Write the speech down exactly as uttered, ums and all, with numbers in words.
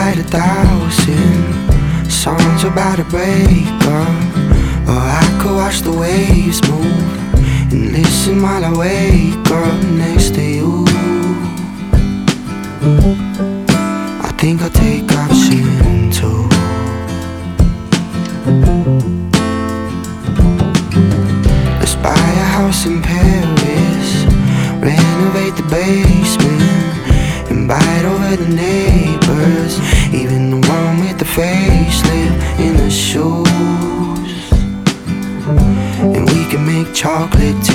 write a thousand songs about a breakup, or I could watch the waves move and listen while I wake up next to you. I think I'll take option two. Let's buy a house in Paris, renovate the basement, invite over the neighbors, even the one with the facelift in the shoes. And we can make chocolate